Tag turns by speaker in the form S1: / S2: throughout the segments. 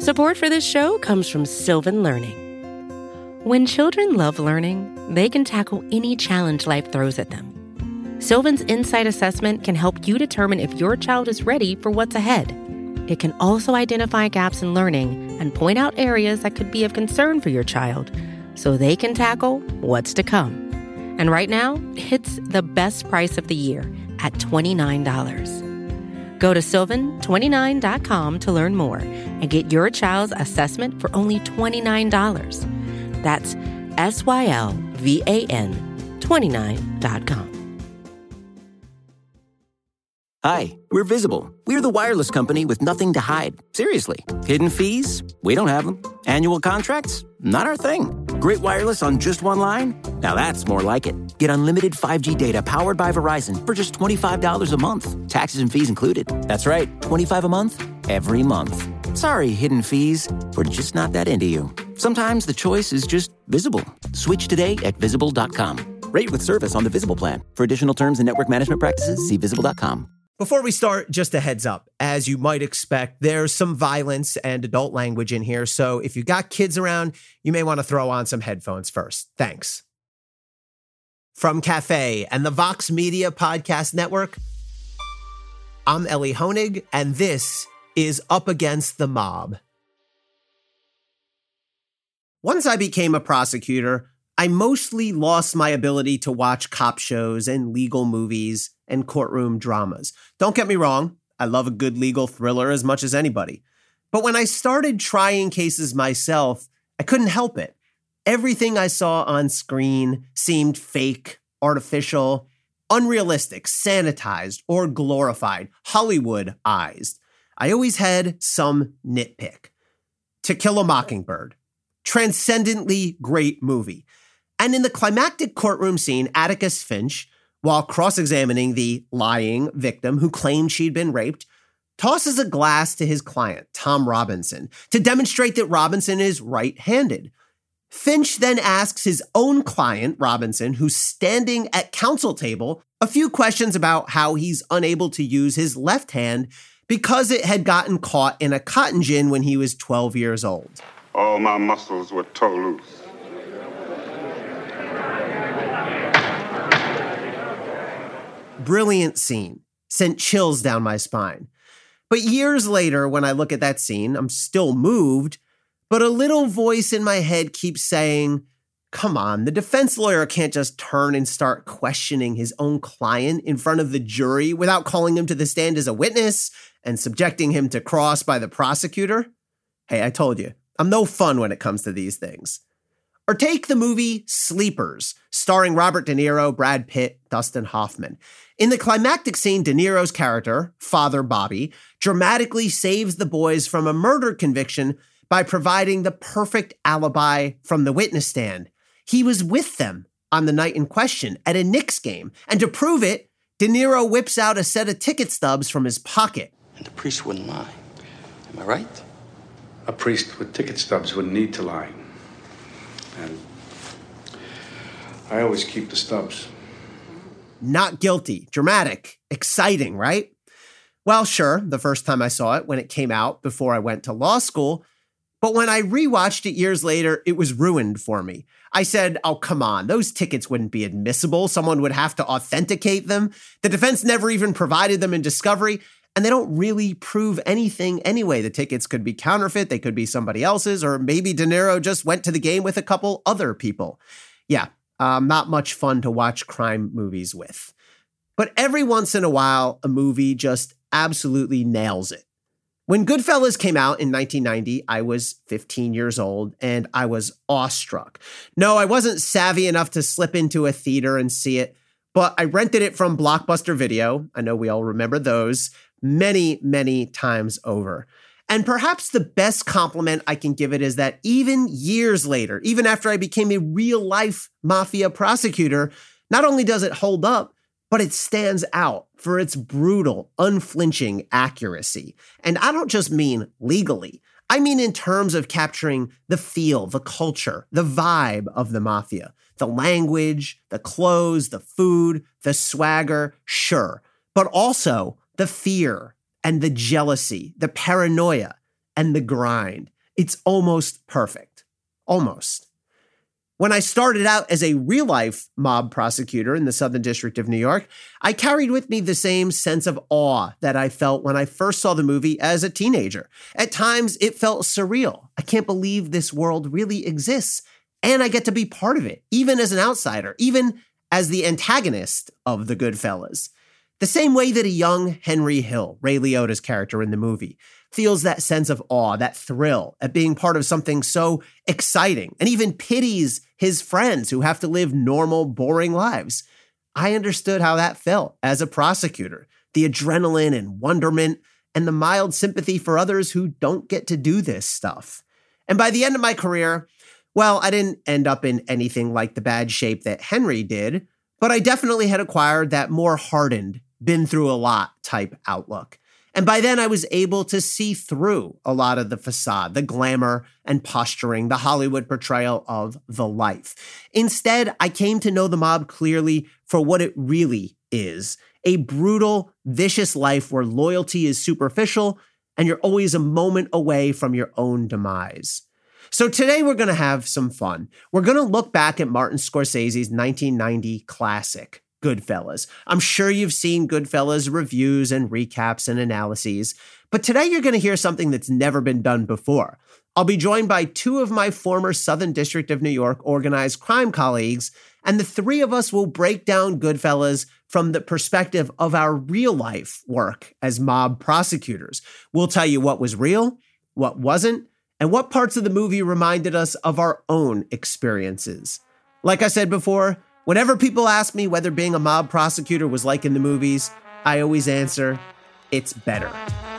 S1: Support for this show comes from Sylvan Learning. When children love learning, they can tackle any challenge life throws at them. Sylvan's Insight Assessment can help you determine if your child is ready for what's ahead. It can also identify gaps in learning and point out areas that could be of concern for your child so they can tackle what's to come. And right now, it's the best price of the year at $29. Go to sylvan29.com to learn more and get your child's assessment for only $29. That's SYLVAN 29.com.
S2: Hi, we're Visible. We're the wireless company with nothing to hide. Seriously. Hidden fees? We don't have them. Annual contracts? Not our thing. Great wireless on just one line? Now that's more like it. Get unlimited 5G data powered by Verizon for just $25 a month. Taxes and fees included. That's right, $25 a month, every month. Sorry, hidden fees. We're just not that into you. Sometimes the choice is just Visible. Switch today at Visible.com. Rate with service on the Visible plan. For additional terms and network management practices, see Visible.com.
S3: Before we start, just a heads up. As you might expect, there's some violence and adult language in here, so if you've got kids around, you may want to throw on some headphones first. Thanks. From Cafe and the Vox Media Podcast Network, I'm Ellie Honig, and this is Up Against the Mob. Once I became a prosecutor, I mostly lost my ability to watch cop shows and legal movies and courtroom dramas. Don't get me wrong, I love a good legal thriller as much as anybody. But when I started trying cases myself, I couldn't help it. Everything I saw on screen seemed fake, artificial, unrealistic, sanitized, or glorified, Hollywoodized. I always had some nitpick. To Kill a Mockingbird. Transcendently great movie. And in the climactic courtroom scene, Atticus Finch, while cross-examining the lying victim who claimed she'd been raped, tosses a glass to his client, Tom Robinson, to demonstrate that Robinson is right-handed. Finch then asks his own client, Robinson, who's standing at counsel table, a few questions about how he's unable to use his left hand because it had gotten caught in a cotton gin when he was 12 years old.
S4: All my muscles were tore loose.
S3: Brilliant scene. Sent chills down my spine. But years later, when I look at that scene, I'm still moved, but a little voice in my head keeps saying, come on, the defense lawyer can't just turn and start questioning his own client in front of the jury without calling him to the stand as a witness and subjecting him to cross by the prosecutor. Hey, I told you, I'm no fun when it comes to these things. Or take the movie Sleepers, starring Robert De Niro, Brad Pitt, Dustin Hoffman. In the climactic scene, De Niro's character, Father Bobby, dramatically saves the boys from a murder conviction by providing the perfect alibi from the witness stand. He was with them on the night in question at a Knicks game, and to prove it, De Niro whips out a set of ticket stubs from his pocket.
S5: And the priest wouldn't lie. Am I right?
S6: A priest with ticket stubs wouldn't need to lie. And I always keep the stubs.
S3: Not guilty. Dramatic. Exciting, right? Well, sure, the first time I saw it when it came out before I went to law school, but when I rewatched it years later, it was ruined for me. I said, oh, come on, those tickets wouldn't be admissible. Someone would have to authenticate them. The defense never even provided them in discovery, and they don't really prove anything anyway. The tickets could be counterfeit, they could be somebody else's, or maybe De Niro just went to the game with a couple other people. Yeah, not much fun to watch crime movies with. But every once in a while, a movie just absolutely nails it. When Goodfellas came out in 1990, I was 15 years old and I was awestruck. No, I wasn't savvy enough to slip into a theater and see it, but I rented it from Blockbuster Video. I know we all remember those many, many times over. And perhaps the best compliment I can give it is that even years later, even after I became a real-life mafia prosecutor, not only does it hold up, but it stands out for its brutal, unflinching accuracy. And I don't just mean legally. I mean in terms of capturing the feel, the culture, the vibe of the mafia. The language, the clothes, the food, the swagger, sure. But also the fear and the jealousy, the paranoia, and the grind. It's almost perfect. Almost. When I started out as a real-life mob prosecutor in the Southern District of New York, I carried with me the same sense of awe that I felt when I first saw the movie as a teenager. At times, it felt surreal. I can't believe this world really exists, and I get to be part of it, even as an outsider, even as the antagonist of the Goodfellas. The same way that a young Henry Hill, Ray Liotta's character in the movie, feels that sense of awe, that thrill at being part of something so exciting, and even pities his friends who have to live normal, boring lives. I understood how that felt as a prosecutor, the adrenaline and wonderment and the mild sympathy for others who don't get to do this stuff. And by the end of my career, well, I didn't end up in anything like the bad shape that Henry did, but I definitely had acquired that more hardened, been through a lot type outlook. And by then I was able to see through a lot of the facade, the glamour and posturing, the Hollywood portrayal of the life. Instead, I came to know the mob clearly for what it really is, a brutal, vicious life where loyalty is superficial and you're always a moment away from your own demise. So today we're going to have some fun. We're going to look back at Martin Scorsese's 1990 classic, Goodfellas. I'm sure you've seen Goodfellas reviews and recaps and analyses, but today you're going to hear something that's never been done before. I'll be joined by two of my former Southern District of New York organized crime colleagues, and the three of us will break down Goodfellas from the perspective of our real life work as mob prosecutors. We'll tell you what was real, what wasn't, and what parts of the movie reminded us of our own experiences. Like I said before, whenever people ask me whether being a mob prosecutor was like in the movies, I always answer, it's better.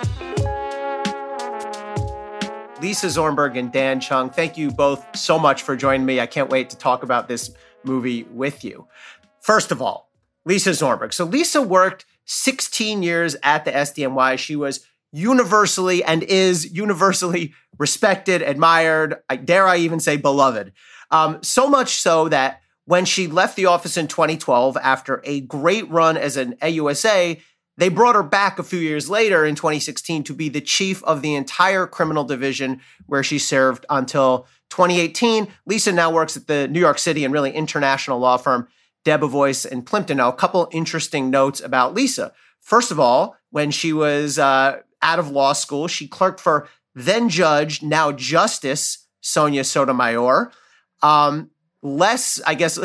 S3: Lisa Zornberg and Dan Chung, thank you both so much for joining me. I can't wait to talk about this movie with you. First of all, Lisa Zornberg. So Lisa worked 16 years at the SDNY. She was universally and is universally respected, admired, dare I even say beloved. So much so that when she left the office in 2012 after a great run as an AUSA, they brought her back a few years later in 2016 to be the chief of the entire criminal division where she served until 2018. Lisa now works at the New York City and really international law firm Debevoise and Plimpton. Now, a couple interesting notes about Lisa. First of all, when she was out of law school, she clerked for then Judge, now Justice Sonia Sotomayor. Less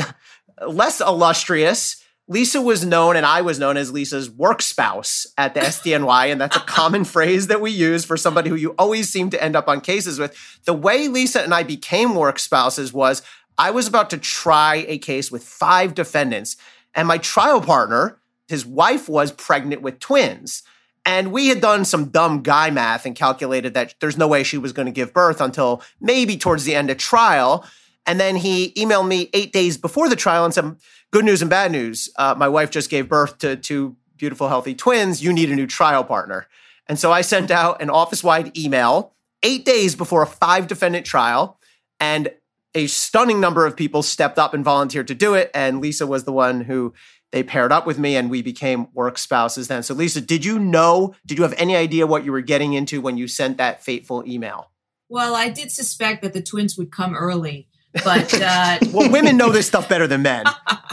S3: illustrious, Lisa was known, and I was known as Lisa's work spouse at the SDNY, and that's a common phrase that we use for somebody who you always seem to end up on cases with. The way Lisa and I became work spouses was I was about to try a case with 5 defendants, and my trial partner, his wife, was pregnant with twins. And we had done some dumb guy math and calculated that there's no way she was going to give birth until maybe towards the end of trial. And then he emailed me 8 days before the trial and said, good news and bad news. My wife just gave birth to 2 beautiful, healthy twins. You need a new trial partner. And so I sent out an office-wide email 8 days before a 5-defendant trial. And a stunning number of people stepped up and volunteered to do it. And Lisa was the one who they paired up with me, and we became work spouses then. So Lisa, did you have any idea what you were getting into when you sent that fateful email?
S7: Well, I did suspect that the twins would come early. But
S3: well, women know this stuff better than men.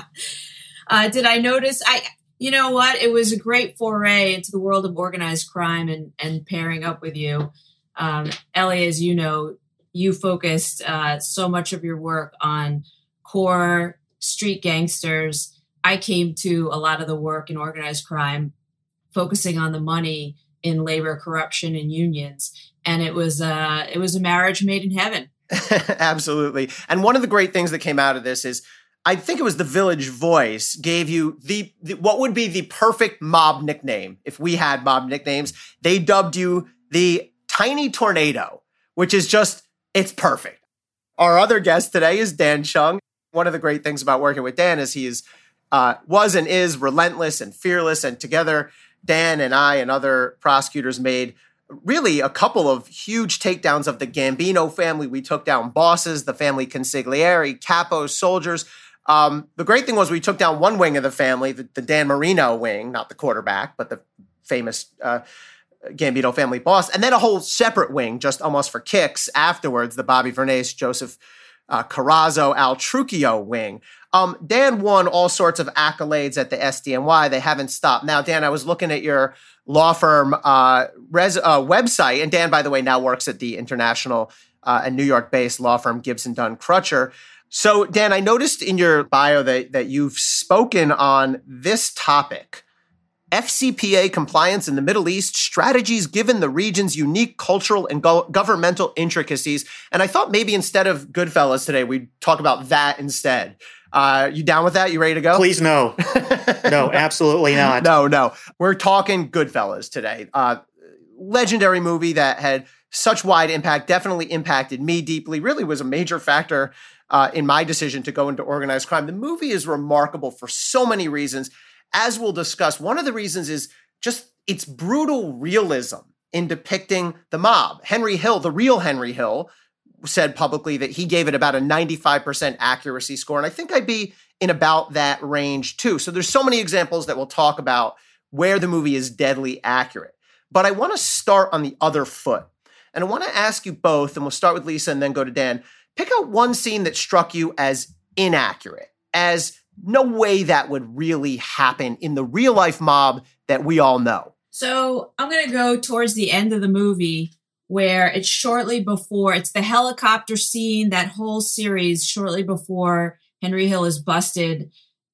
S7: Did I notice? You know what? It was a great foray into the world of organized crime and pairing up with you. Ellie, as you know, you focused so much of your work on core street gangsters. I came to a lot of the work in organized crime, focusing on the money in labor, corruption, and unions. And it was a marriage made in heaven.
S3: Absolutely. And one of the great things that came out of this is, I think it was the Village Voice gave you the what would be the perfect mob nickname. If we had mob nicknames, they dubbed you the Tiny Tornado, which is just, it's perfect. Our other guest today is Dan Chung. One of the great things about working with Dan is he was and is relentless and fearless. And together, Dan and I and other prosecutors made really a couple of huge takedowns of the Gambino family. We took down bosses, the family Consigliere, capos, soldiers. The great thing was we took down one wing of the family, the Dan Marino wing, not the quarterback, but the famous Gambino family boss. And then a whole separate wing, just almost for kicks afterwards, the Bobby Vernace, Joseph Carazo, Al Trucchio wing. Dan won all sorts of accolades at the SDNY. They haven't stopped. Now, Dan, I was looking at your law firm website, and Dan, by the way, now works at the international and New York-based law firm Gibson Dunn Crutcher. So, Dan, I noticed in your bio that you've spoken on this topic. FCPA compliance in the Middle East, strategies given the region's unique cultural and governmental intricacies. And I thought maybe instead of Goodfellas today, we'd talk about that instead. You down with that? You ready to go?
S8: Please, no. No, absolutely not.
S3: No. We're talking Goodfellas today. Legendary movie that had such wide impact, definitely impacted me deeply, really was a major factor in my decision to go into organized crime. The movie is remarkable for so many reasons. As we'll discuss, one of the reasons is just its brutal realism in depicting the mob. Henry Hill, the real Henry Hill, said publicly that he gave it about a 95% accuracy score. And I think I'd be in about that range too. So there's so many examples that we'll talk about where the movie is deadly accurate. But I want to start on the other foot. And I want to ask you both, and we'll start with Lisa and then go to Dan. Pick out one scene that struck you as inaccurate, as no way that would really happen in the real life mob that we all know.
S7: So I'm going to go towards the end of the movie where it's shortly before, it's the helicopter scene, that whole series shortly before Henry Hill is busted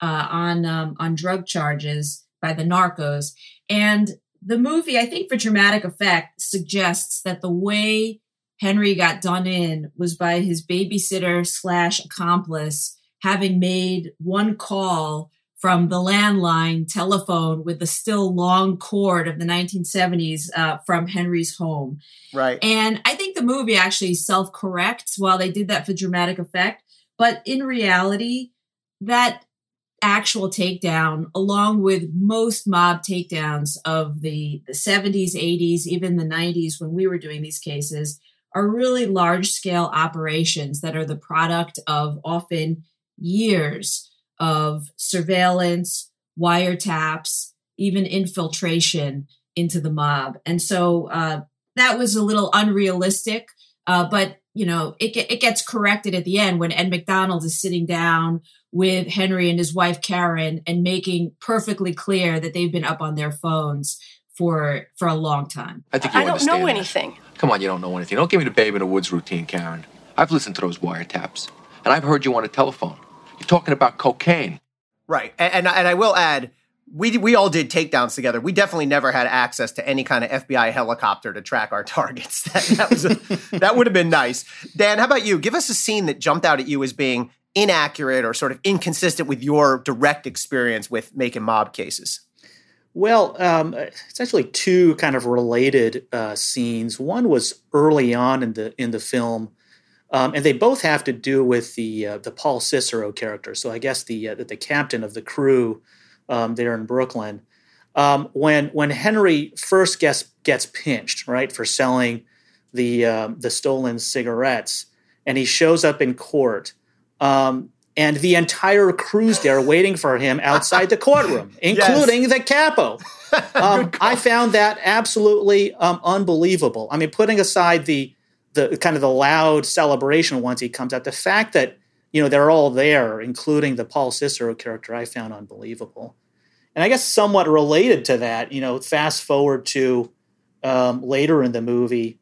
S7: on drug charges by the narcos. And the movie, I think for dramatic effect, suggests that the way Henry got done in was by his babysitter / accomplice having made one call from the landline telephone with the still long cord of the 1970s from Henry's home.
S3: Right.
S7: And I think the movie actually self-corrects while they did that for dramatic effect. But in reality, that actual takedown, along with most mob takedowns of the 70s, 80s, even the 90s when we were doing these cases, are really large-scale operations that are the product of often years of surveillance, wiretaps, even infiltration into the mob. And so that was a little unrealistic, but you know, it gets corrected at the end when Ed McDonald is sitting down with Henry and his wife Karen and making perfectly clear that they've been up on their phones for a long time.
S9: I think you
S10: don't know
S9: that.
S10: anything.
S9: Come on, you don't know anything. Don't give me the babe in the woods routine, Karen. I've listened to those wiretaps, and I've heard you on the telephone. You're talking about cocaine.
S3: Right. And I will add, we all did takedowns together. We definitely never had access to any kind of FBI helicopter to track our targets. That would have been nice. Dan, how about you? Give us a scene that jumped out at you as being inaccurate or sort of inconsistent with your direct experience with making mob cases.
S8: Well, it's actually two kind of related scenes. One was early on in the film. And they both have to do with the Paul Cicero character. So I guess the captain of the crew there in Brooklyn. When Henry first gets pinched, right, for selling the stolen cigarettes, and he shows up in court, and the entire crew's there waiting for him outside the courtroom, including the capo. I found that absolutely unbelievable. I mean, putting aside the kind of the loud celebration once he comes out, the fact that, you know, they're all there, including the Paul Cicero character, I found unbelievable. And I guess somewhat related to that, you know, fast forward to later in the movie,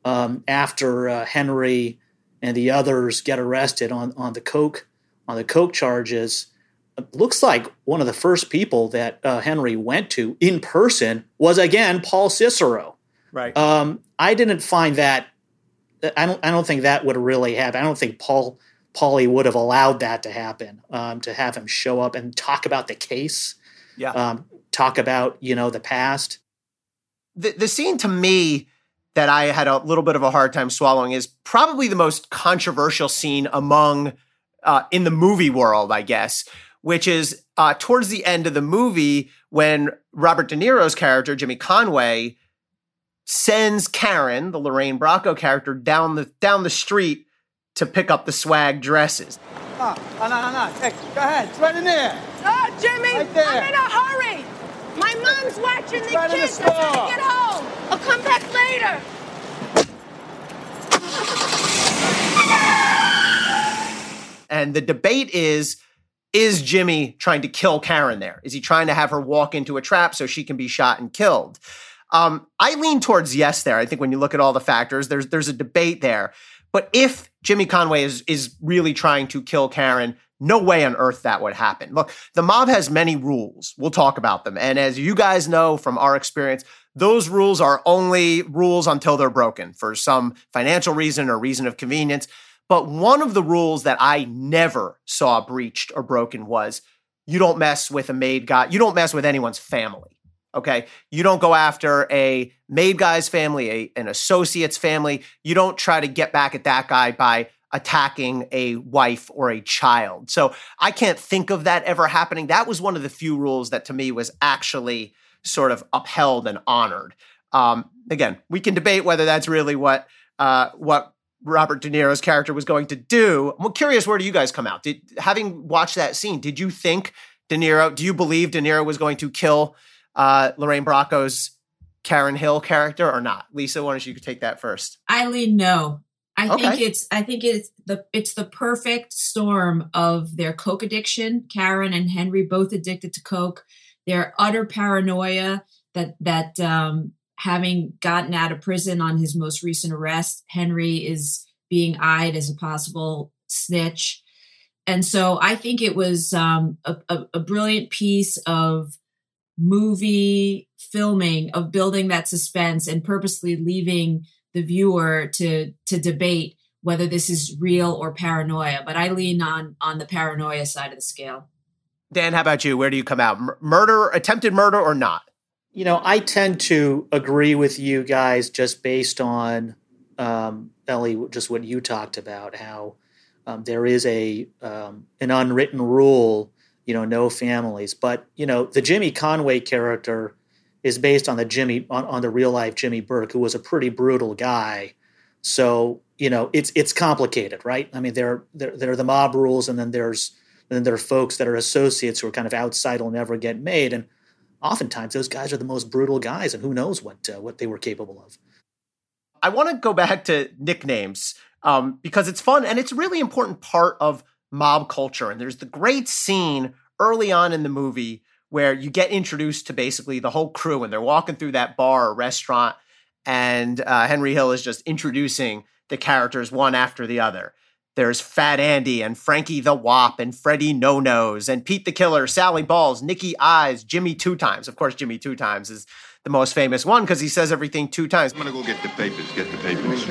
S8: after Henry and the others get arrested on the coke charges, it looks like one of the first people that Henry went to in person was again Paul Cicero.
S3: Right.
S8: I didn't find that. I don't think that would really happen. I don't think Paulie would have allowed that to happen. To have him show up and talk about the case. Yeah. Talk about, you know, the past.
S3: The scene to me that I had a little bit of a hard time swallowing is probably the most controversial scene among in the movie world, I guess, which is towards the end of the movie when Robert De Niro's character, Jimmy Conway, sends Karen, the Lorraine Bracco character, down the street to pick up the swag dresses.
S11: No. Hey, go ahead. It's right in there.
S10: Jimmy, right, I'm in a hurry. My mom's watching the kids. I'm trying to get home. I'll come back later.
S3: And the debate is Jimmy trying to kill Karen there? Is he trying to have her walk into a trap so she can be shot and killed? I lean towards yes there. I think when you look at all the factors, there's a debate there. But if Jimmy Conway is really trying to kill Karen, no way on earth that would happen. Look, the mob has many rules. We'll talk about them. And as you guys know from our experience, those rules are only rules until they're broken for some financial reason or reason of convenience. But one of the rules that I never saw breached or broken was you don't mess with a maid guy. You don't mess with anyone's family. Okay. You don't go after a maid guy's family, an associate's family. You don't try to get back at that guy by attacking a wife or a child. So I can't think of that ever happening. That was one of the few rules that to me was actually sort of upheld and honored. Again, we can debate whether that's really what Robert De Niro's character was going to do. I'm curious, where do you guys come out? Having watched that scene, did you think do you believe De Niro was going to kill Lorraine Bracco's Karen Hill character or not? Lisa, why don't you take that first?
S7: I lean no. I think it's the perfect storm of their coke addiction. Karen and Henry both addicted to coke. Their utter paranoia that having gotten out of prison on his most recent arrest, Henry is being eyed as a possible snitch. And so I think it was a brilliant piece of movie filming, of building that suspense and purposely leaving the viewer to debate whether this is real or paranoia. But I lean on the paranoia side of the scale.
S3: Dan, how about you? Where do you come out? Murder, attempted murder or not?
S8: You know, I tend to agree with you guys just based on, Ellie, just what you talked about, how there is an unwritten rule, no families. But, the Jimmy Conway character is based on on the real life Jimmy Burke, who was a pretty brutal guy. So, it's complicated, right? I mean, there are the mob rules, and then there are folks that are associates who are kind of outside, will never get made. And oftentimes those guys are the most brutal guys, and who knows what they were capable of.
S3: I want to go back to nicknames because it's fun and it's a really important part of mob culture. And there's the great scene early on in the movie where you get introduced to basically the whole crew, and they're walking through that bar or restaurant, and Henry Hill is just introducing the characters one after the other. There's Fat Andy and Frankie the Wop and Freddie No-Nose and Pete the Killer, Sally Balls, Nicky Eyes, Jimmy Two Times. Of course, Jimmy Two Times is the most famous one because he says everything two times.
S4: I'm going to go get the papers.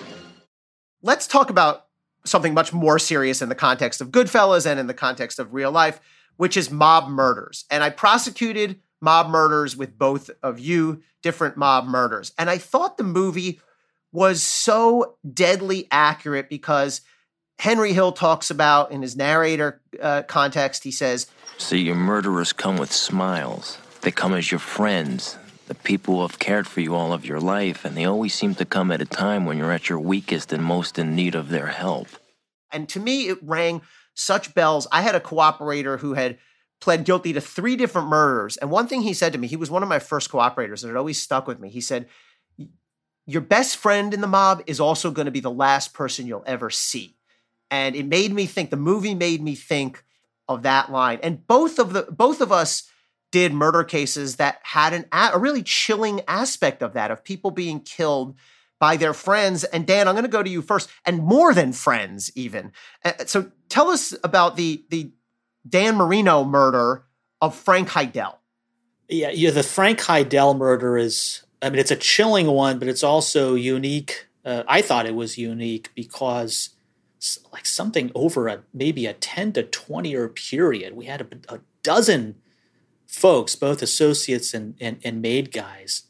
S3: Let's talk about something much more serious in the context of Goodfellas and in the context of real life, which is mob murders. And I prosecuted mob murders with both of you, different mob murders. And I thought the movie was so deadly accurate because Henry Hill talks about, in his narrator context, he says,
S11: "See, your murderers come with smiles. They come as your friends, the people who have cared for you all of your life, and they always seem to come at a time when you're at your weakest and most in need of their help."
S3: And to me, it rang such bells. I had a cooperator who had pled guilty to 3 different murders. And one thing he said to me, he was one of my first cooperators, and it always stuck with me. He said, your best friend in the mob is also going to be the last person you'll ever see. And it made me think, the movie made me think of that line. And both of us did murder cases that had a really chilling aspect of that, of people being killed by their friends. And Dan, I'm going to go to you first, and more than friends even. So tell us about the Dan Marino murder of Frank Heidel.
S8: Yeah, the Frank Heidel murder is, it's a chilling one, but it's also unique. I thought it was unique because like something over maybe a 10 to 20 year period, we had a dozen folks, both associates and maid guys,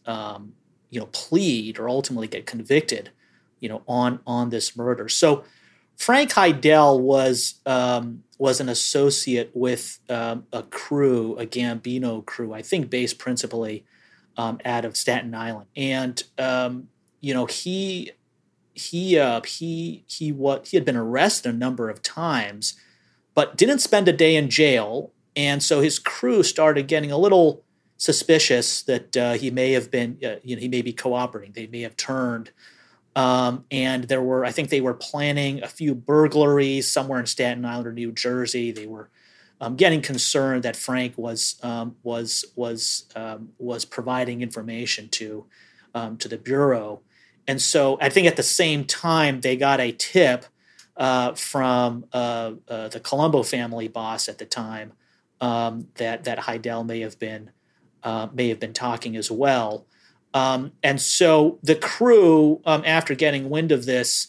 S8: plead or ultimately get convicted, on this murder. So Frank Heidel was an associate with a crew, a Gambino crew, I think based principally out of Staten Island, and he had been arrested a number of times, but didn't spend a day in jail, and so his crew started getting a little suspicious that he may have been, he may be cooperating. They may have turned. And I think they were planning a few burglaries somewhere in Staten Island or New Jersey. They were getting concerned that Frank was providing information to the Bureau. And so I think at the same time, they got a tip from the Colombo family boss at the time that Hidell may have been talking as well. And so the crew, after getting wind of this,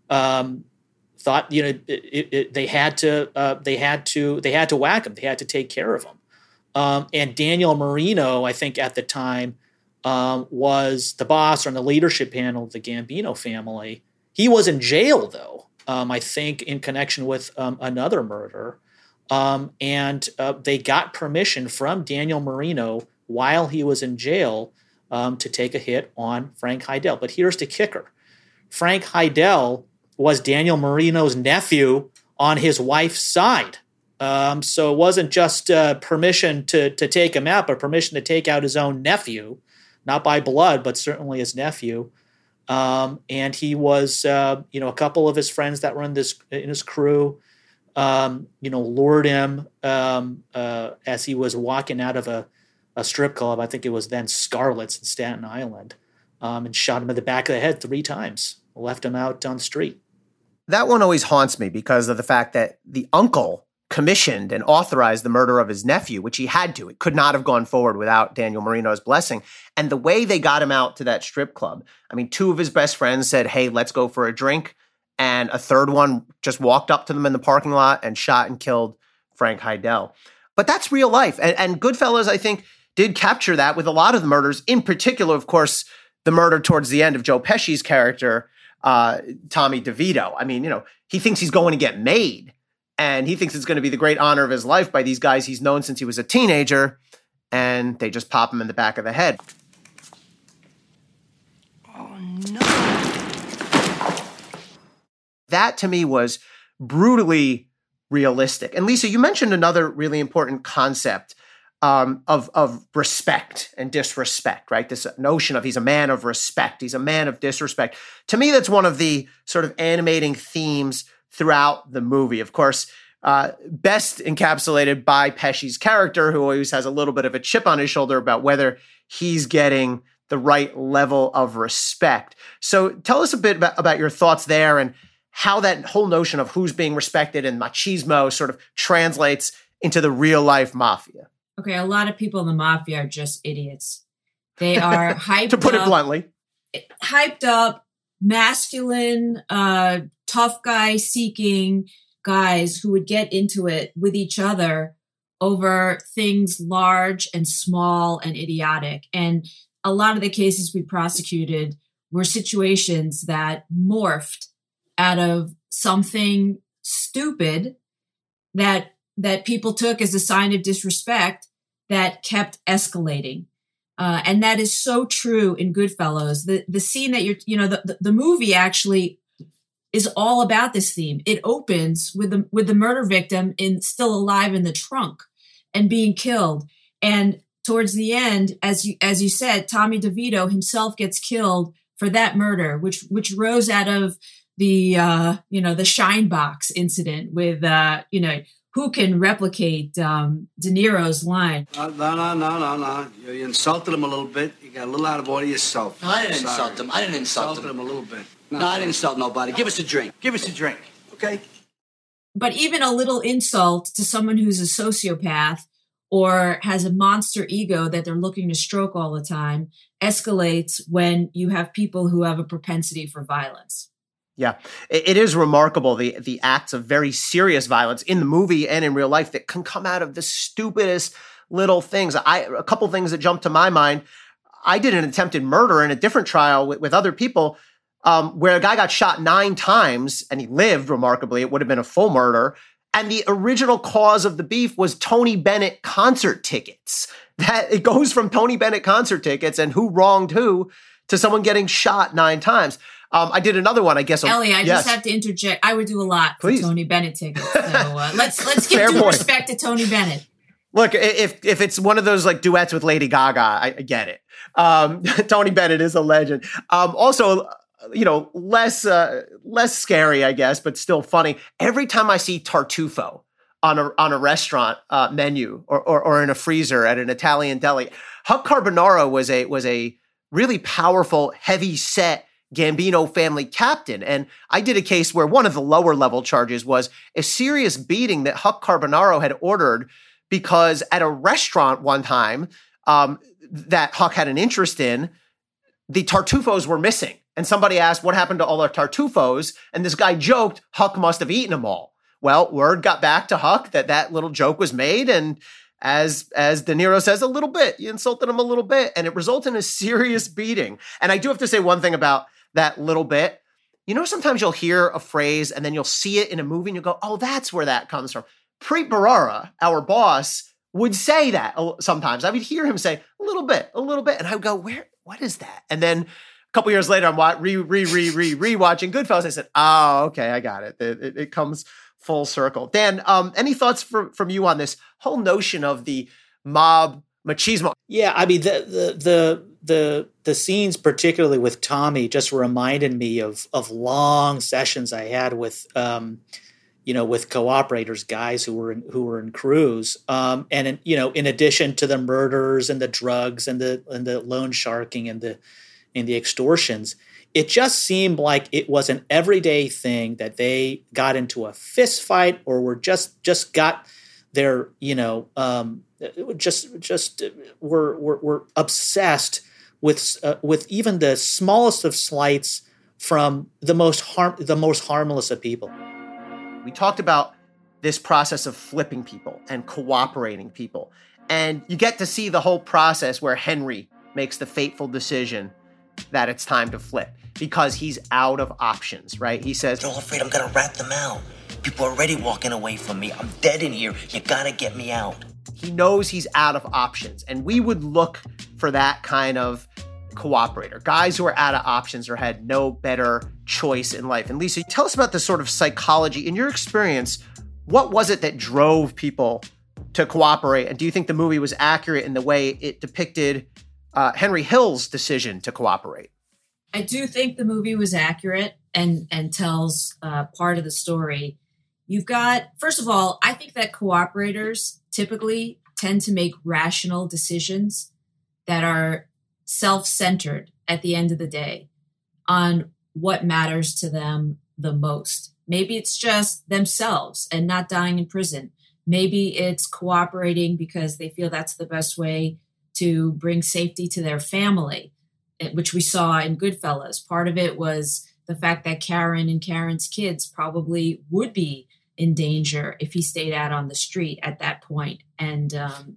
S8: thought they had to whack him. They had to take care of him. And Daniel Marino, I think at the time, was the boss on the leadership panel of the Gambino family. He was in jail though. I think in connection with another murder. And they got permission from Daniel Marino while he was in jail to take a hit on Frank Hidell. But here's the kicker. Frank Hidell was Daniel Marino's nephew on his wife's side. So it wasn't just permission to take him out, but permission to take out his own nephew, not by blood, but certainly his nephew. And he was, a couple of his friends that were in his crew, lured him as he was walking out of a strip club. I think it was then Scarlett's in Staten Island, and shot him in the back of the head 3 times, left him out on the street.
S3: That one always haunts me because of the fact that the uncle commissioned and authorized the murder of his nephew, which he had to. It could not have gone forward without Daniel Marino's blessing. And the way they got him out to that strip club, 2 of his best friends said, hey, let's go for a drink. And a third one just walked up to them in the parking lot and shot and killed Frank Hidell. But that's real life. And Goodfellas, I think, did capture that with a lot of the murders. In particular, of course, the murder towards the end of Joe Pesci's character, Tommy DeVito. He thinks he's going to get made. And he thinks it's going to be the great honor of his life by these guys he's known since he was a teenager. And they just pop him in the back of the head.
S10: Oh, no.
S3: That, to me, was brutally realistic. And Lisa, you mentioned another really important concept of respect and disrespect, right? This notion of he's a man of respect. He's a man of disrespect. To me, that's one of the sort of animating themes throughout the movie. Of course, best encapsulated by Pesci's character, who always has a little bit of a chip on his shoulder about whether he's getting the right level of respect. So tell us a bit about your thoughts there and how that whole notion of who's being respected and machismo sort of translates into the real life mafia.
S7: Okay, a lot of people in the mafia are just idiots. They are hyped
S3: to put it bluntly.
S7: Hyped up, masculine, tough guy seeking guys who would get into it with each other over things large and small and idiotic. And a lot of the cases we prosecuted were situations that morphed out of something stupid that people took as a sign of disrespect that kept escalating. And that is so true in Goodfellas. The scene that the movie actually is all about this theme. It opens with the murder victim still alive in the trunk and being killed. And towards the end, as you said, Tommy DeVito himself gets killed for that murder, which rose out of the Shine Box incident with who can replicate De Niro's line?
S12: No. You insulted him a little bit. You got a little out of order yourself.
S5: No, I didn't insult him. I didn't insult him.
S12: Insulted him a little bit.
S5: No, I didn't insult nobody. Give us a drink. Give us a drink. Okay?
S7: But even a little insult to someone who's a sociopath or has a monster ego that they're looking to stroke all the time escalates when you have people who have a propensity for violence.
S3: Yeah, it is remarkable, the acts of very serious violence in the movie and in real life that can come out of the stupidest little things. A couple things that jump to my mind. I did an attempted murder in a different trial with other people where a guy got shot 9 times and he lived remarkably. It would have been a full murder. And the original cause of the beef was Tony Bennett concert tickets. That it goes from Tony Bennett concert tickets and who wronged who to someone getting shot 9 times. I did another one, I guess.
S7: Ellie, I just have to interject. I would do a lot for Tony Bennett tickets. So let's give due respect to Tony Bennett.
S3: Look, if it's one of those like duets with Lady Gaga, I get it. Tony Bennett is a legend. Also, less scary, I guess, but still funny. Every time I see Tartufo on a restaurant menu or in a freezer at an Italian deli, Huck Carbonaro was a really powerful, heavy set Gambino family captain. And I did a case where one of the lower level charges was a serious beating that Huck Carbonaro had ordered because at a restaurant one time that Huck had an interest in, the Tartufos were missing. And somebody asked, what happened to all our Tartufos? And this guy joked, Huck must have eaten them all. Well, word got back to Huck that little joke was made. And as De Niro says, a little bit, you insulted him a little bit. And it resulted in a serious beating. And I do have to say one thing about that little bit. Sometimes you'll hear a phrase and then you'll see it in a movie and you'll go, oh, that's where that comes from. Preet Bharara, our boss, would say that sometimes. I would hear him say a little bit. And I would go, what is that? And then a couple years later, I'm rewatching Goodfellas. I said, oh, okay, I got it. It comes full circle. Dan, any thoughts from you on this whole notion of the mob machismo?
S8: Yeah, I mean, the scenes, particularly with Tommy, just reminded me of long sessions I had with with cooperators, guys who were in crews, and in addition to the murders and the drugs and the loan sharking and the extortions, it just seemed like it was an everyday thing that they got into a fist fight or were just got their were obsessed with even the smallest of slights from the most harmless of people.
S3: We talked about this process of flipping people and cooperating people. And you get to see the whole process where Henry makes the fateful decision that it's time to flip because he's out of options, right? He says,
S13: "You're all afraid I'm going to rat them out. People are already walking away from me. I'm dead in here. You got to get me out."
S3: He knows he's out of options. And we would look for that kind of cooperator, guys who are out of options or had no better choice in life. And Lisa, tell us about the sort of psychology. In your experience, what was it that drove people to cooperate? And do you think the movie was accurate in the way it depicted Henry Hill's decision to cooperate?
S7: I do think the movie was accurate and tells part of the story. You've got, first of all, I think that cooperators typically tend to make rational decisions that are self-centered at the end of the day on what matters to them the most. Maybe it's just themselves and not dying in prison. Maybe it's cooperating because they feel that's the best way to bring safety to their family, which we saw in Goodfellas. Part of it was the fact that Karen and Karen's kids probably would be in danger if he stayed out on the street at that point. And,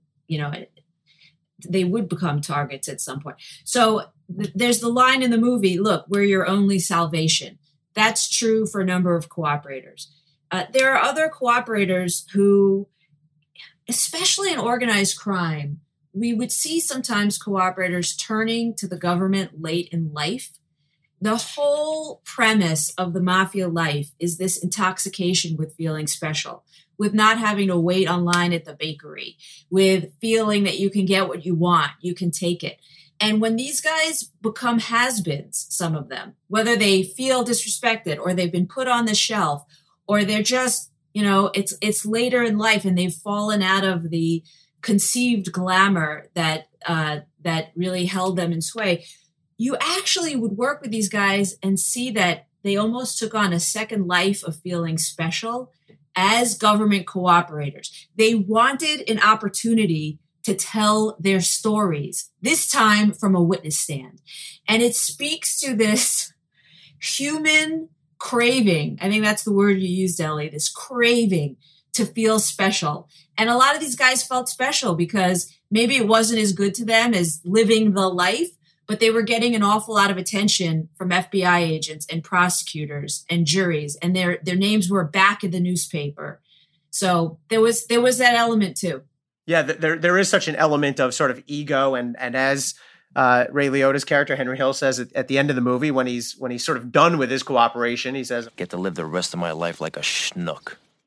S7: they would become targets at some point. So there's the line in the movie, look, we're your only salvation. That's true for a number of cooperators. There are other cooperators who, especially in organized crime, we would see sometimes cooperators turning to the government late in life. The whole premise of the mafia life is this intoxication with feeling special, with not having to wait online at the bakery, with feeling that you can get what you want, you can take it. And when these guys become has-beens, some of them, whether they feel disrespected or they've been put on the shelf or they're just, it's later in life and they've fallen out of the conceived glamour that really held them in sway, you actually would work with these guys and see that they almost took on a second life of feeling special as government cooperators. They wanted an opportunity to tell their stories, this time from a witness stand. And it speaks to this human craving. I think that's the word you used, Ellie, this craving to feel special. And a lot of these guys felt special because maybe it wasn't as good to them as living the life, but they were getting an awful lot of attention from FBI agents and prosecutors and juries, and their names were back in the newspaper. So there was that element too.
S3: Yeah, there is such an element of sort of ego, and as Ray Liotta's character Henry Hill says at the end of the movie, when he's sort of done with his cooperation, he says,
S11: "Get to live the rest of my life like a schnook."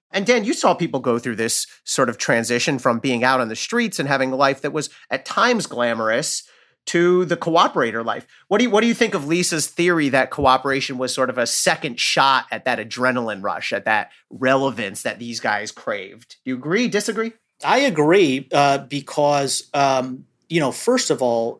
S3: And Dan, you saw people go through this sort of transition from being out on the streets and having a life that was at times glamorous to the cooperator life. What do you think of Lisa's theory that cooperation was sort of a second shot at that adrenaline rush, at that relevance that these guys craved? Do you agree, disagree?
S8: I agree because, first of all,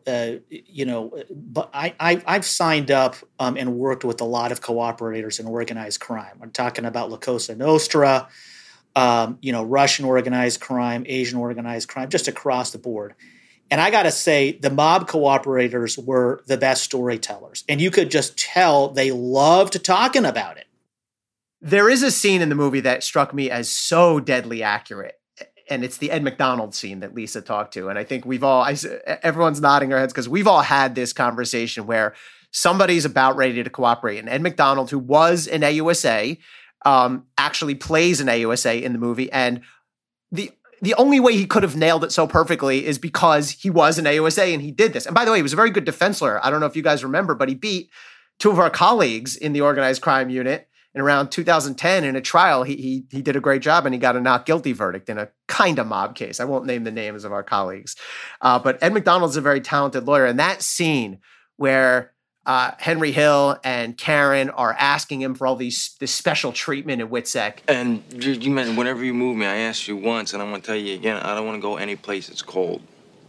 S8: but I've signed up and worked with a lot of cooperators in organized crime. I'm talking about La Cosa Nostra, Russian organized crime, Asian organized crime, just across the board. And I got to say, the mob cooperators were the best storytellers. And you could just tell they loved talking about it.
S3: There is a scene in the movie that struck me as so deadly accurate. And it's the Ed McDonald scene that Lisa talked to. And I think everyone's nodding their heads because we've all had this conversation where somebody's about ready to cooperate. And Ed McDonald, who was in AUSA, actually plays in AUSA in the movie. And the only way he could have nailed it so perfectly is because he was an AUSA and he did this. And by the way, he was a very good defense lawyer. I don't know if you guys remember, but he beat two of our colleagues in the organized crime unit in around 2010 in a trial. He did a great job and he got a not guilty verdict in a kind of mob case. I won't name the names of our colleagues. But Ed McDonald's a very talented lawyer. And that scene where Henry Hill and Karen are asking him for all this special treatment in WITSEC.
S14: And you mentioned whenever you move me, I asked you once, and I'm going to tell you again, I don't want to go any place that's cold.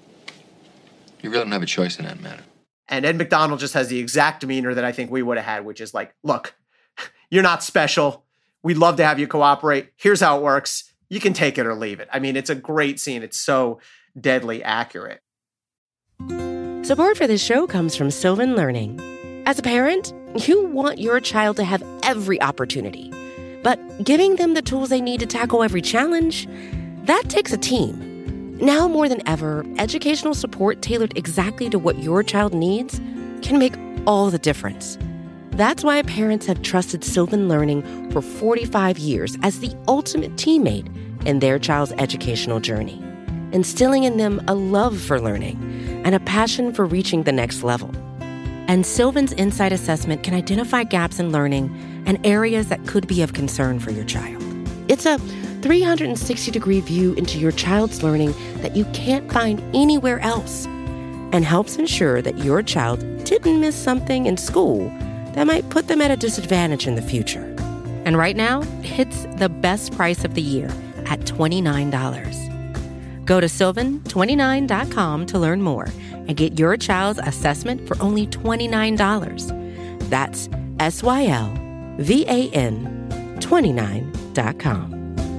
S9: You really don't have a choice in that matter.
S3: And Ed McDonald just has the exact demeanor that I think we would have had, which is like, look, you're not special. We'd love to have you cooperate. Here's how it works. You can take it or leave it. I mean, it's a great scene. It's so deadly accurate.
S1: Support for this show comes from Sylvan Learning. As a parent, you want your child to have every opportunity, but giving them the tools they need to tackle every challenge, that takes a team. Now more than ever, educational support tailored exactly to what your child needs can make all the difference. That's why parents have trusted Sylvan Learning for 45 years as the ultimate teammate in their child's educational journey, instilling in them a love for learning and a passion for reaching the next level. And Sylvan's Insight Assessment can identify gaps in learning and areas that could be of concern for your child. It's a 360-degree view into your child's learning that you can't find anywhere else and helps ensure that your child didn't miss something in school that might put them at a disadvantage in the future. And right now, it's the best price of the year at $29. Go to sylvan29.com to learn more and get your child's assessment for only $29. That's SYLVAN29.com.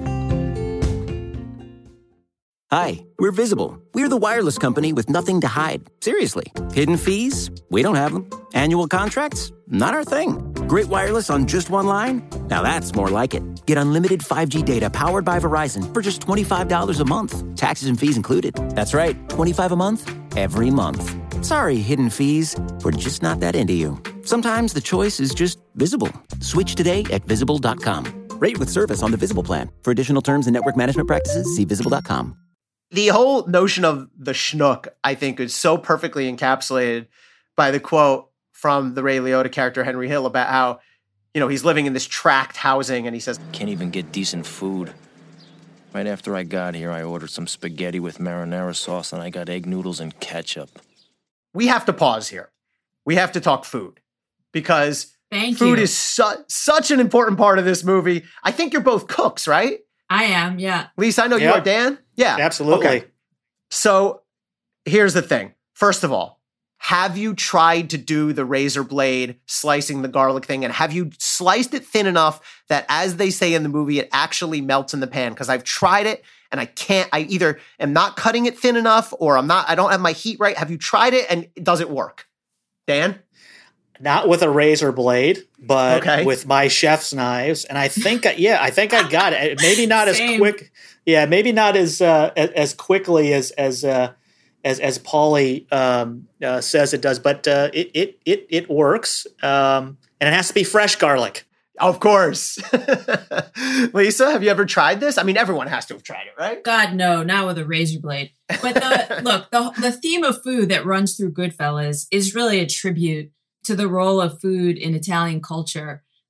S2: Hi, we're Visible. We're the wireless company with nothing to hide. Seriously. Hidden fees? We don't have them. Annual contracts? Not our thing. Great wireless on just one line? Now that's more like it. Get unlimited 5G data powered by Verizon for just $25 a month. Taxes and fees included. That's right, $25 a month, every month. Sorry, hidden fees. We're just not that into you. Sometimes the choice is just Visible. Switch today at Visible.com. Rate with service on the Visible plan. For additional terms and network management practices, see Visible.com.
S3: The whole notion of the schnook, I think, is so perfectly encapsulated by the quote from the Ray Liotta character, Henry Hill, about how, he's living in this tract housing and he says,
S11: can't even get decent food. Right after I got here, I ordered some spaghetti with marinara sauce and I got egg noodles and ketchup.
S3: We have to pause here. We have to talk food because food is such an important part of this movie. I think you're both cooks, right?
S7: I am, yeah.
S3: Lisa, I know you are. Dan? Yeah.
S8: Absolutely.
S3: Okay. So here's the thing. First of all, have you tried to do the razor blade slicing the garlic thing? And have you sliced it thin enough that, as they say in the movie, it actually melts in the pan? Because I've tried it and I either am not cutting it thin enough or I don't have my heat right. Have you tried it and does it work? Dan?
S8: Not with a razor blade, but with my chef's knives. And I think I got it. Maybe not as quick. Yeah, maybe not as quickly as Paulie says it does, but it works. And it has to be fresh garlic.
S3: Of course. Lisa, have you ever tried this? I mean, everyone has to have tried it, right?
S7: God, no, not with a razor blade. But the theme of food that runs through Goodfellas is really a tribute to the role of food in Italian culture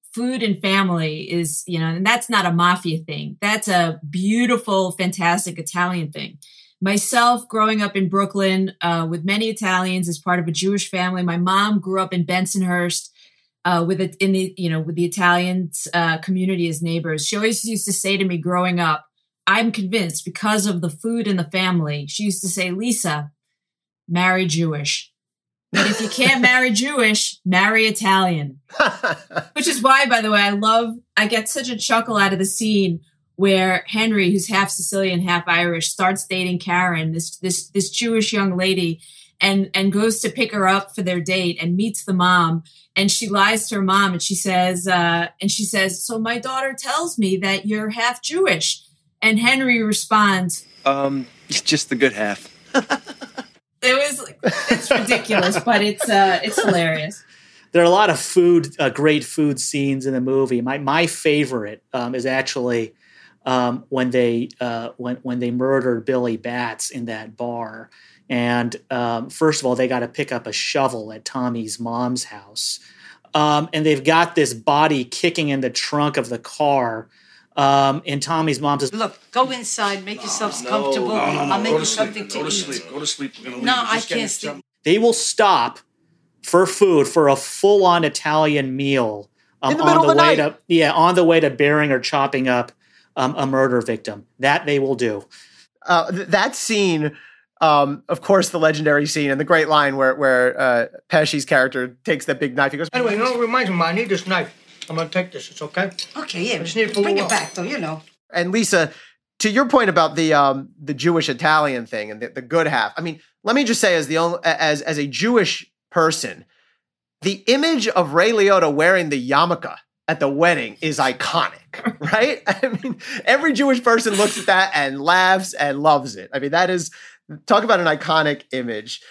S7: food and family is, and that's not a mafia thing. That's a beautiful, fantastic Italian thing. Myself, growing up in Brooklyn with many Italians as part of a Jewish family. My mom grew up in Bensonhurst with the Italians community as neighbors. She always used to say to me growing up, I'm convinced because of the food in the family, she used to say, Lisa, marry Jewish. But if you can't marry Jewish, marry Italian. Which is why, by the way, I get such a chuckle out of the scene where Henry, who's half Sicilian, half Irish, starts dating Karen, this Jewish young lady, and goes to pick her up for their date and meets the mom. And she lies to her mom and she says, so my daughter tells me that you're half Jewish. And Henry responds,
S15: just the good half.
S7: It's ridiculous, but it's hilarious.
S8: There are a lot of great food scenes in the movie. My favorite is actually when they murdered Billy Batts in that bar. And first of all, they got to pick up a shovel at Tommy's mom's house, and they've got this body kicking in the trunk of the car. And Tommy's mom says,
S16: "Look, go inside, make yourselves comfortable. I'll make you something to eat."
S12: Go to sleep. We're gonna leave.
S16: No, I can't sleep.
S8: They will stop for food for a full-on Italian meal
S3: in the middle of the night.
S8: On the way to burying or chopping up a murder victim. That they will do.
S3: That scene, of course, the legendary scene and the great line where Pesci's character takes that big knife. He goes,
S17: "Anyway, it reminds me, I need this knife. I'm going to take this. It's okay?"
S16: Okay, yeah.
S17: I just need it for
S16: Bring it back, though,
S3: And Lisa, to your point about the Jewish Italian thing and the good half, I mean, let me just say as a Jewish person, the image of Ray Liotta wearing the yarmulke at the wedding is iconic, right? I mean, every Jewish person looks at that and laughs and loves it. I mean, talk about an iconic image.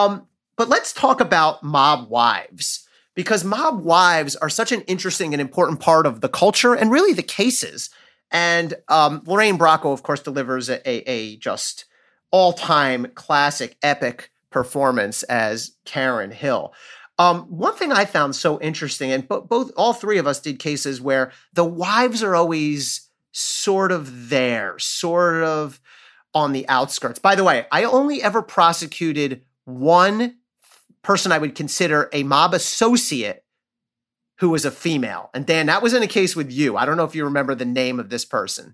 S3: But let's talk about mob wives. Because mob wives are such an interesting and important part of the culture and really the cases. And Lorraine Bracco, of course, delivers a just all-time classic epic performance as Karen Hill. One thing I found so interesting, and all three of us did cases where the wives are always sort of there, sort of on the outskirts. By the way, I only ever prosecuted one person I would consider a mob associate who was a female. And Dan, that was in a case with you. I don't know if you remember the name of this person.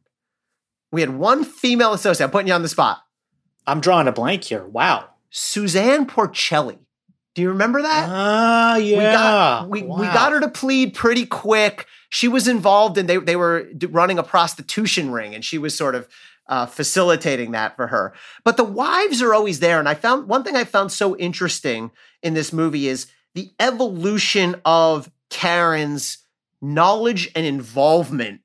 S3: We had one female associate. I'm putting you on the spot.
S8: I'm drawing a blank here. Wow.
S3: Suzanne Porcelli. Do you remember that?
S8: Yeah.
S3: We got her to plead pretty quick. She was involved and they were running a prostitution ring and she was sort of facilitating that for her. But the wives are always there. And one thing I found so interesting in this movie is the evolution of Karen's knowledge and involvement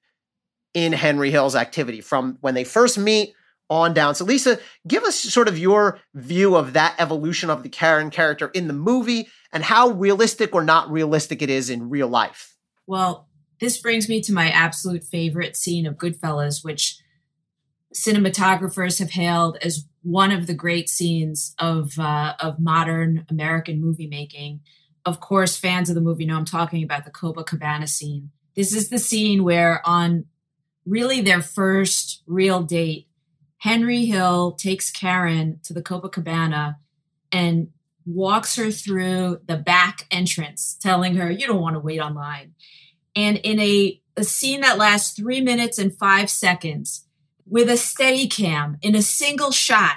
S3: in Henry Hill's activity from when they first meet on down. So Lisa, give us sort of your view of that evolution of the Karen character in the movie and how realistic or not realistic it is in real life.
S7: Well, this brings me to my absolute favorite scene of Goodfellas, which cinematographers have hailed as one of the great scenes of modern American movie making. Of course, fans of the movie know I'm talking about the Copacabana scene. This is the scene where on really their first real date, Henry Hill takes Karen to the Copacabana and walks her through the back entrance, telling her, you don't want to wait online. And in a scene that lasts 3 minutes and 5 seconds, with a steady cam in a single shot,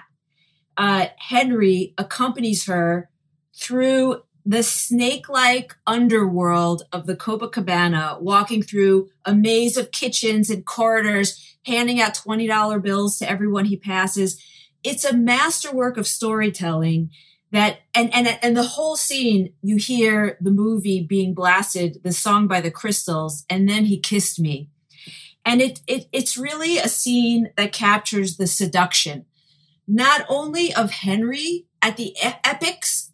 S7: Henry accompanies her through the snake-like underworld of the Copacabana, walking through a maze of kitchens and corridors, handing out $20 bills to everyone he passes. It's a masterwork of storytelling that, and the whole scene, you hear the movie being blasted, the song by the Crystals, and then he kissed me. And it's really a scene that captures the seduction, not only of Henry at the apex